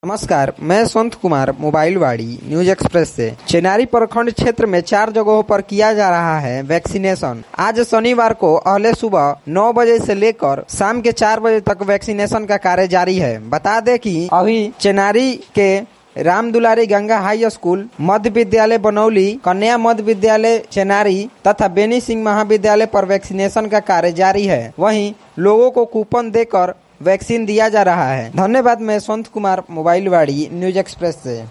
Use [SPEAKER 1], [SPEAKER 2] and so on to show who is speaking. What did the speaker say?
[SPEAKER 1] नमस्कार, मैं Sant Kumar mobile Vaani news express से। चेनारी प्रखंड क्षेत्र में 4 जगहों पर किया जा रहा है वैक्सीनेशन। आज शनिवार को अहले सुबह 9 बजे से लेकर शाम के 4 बजे तक वैक्सीनेशन का कार्य जारी है। बता दें कि अभी चेनारी के राम दुलारी गंगा हाई स्कूल, मध्य विद्यालय बनौली, कन्या मध्य विद्यालय चेनारी तथा बेनी सिंह महाविद्यालय पर वैक्सीनेशन का कार्य जारी है। वहीं लोगों को कूपन देकर वैक्सीन दिया जा रहा है। धन्यवाद। मैं Sant Kumar mobile Vaani news express से।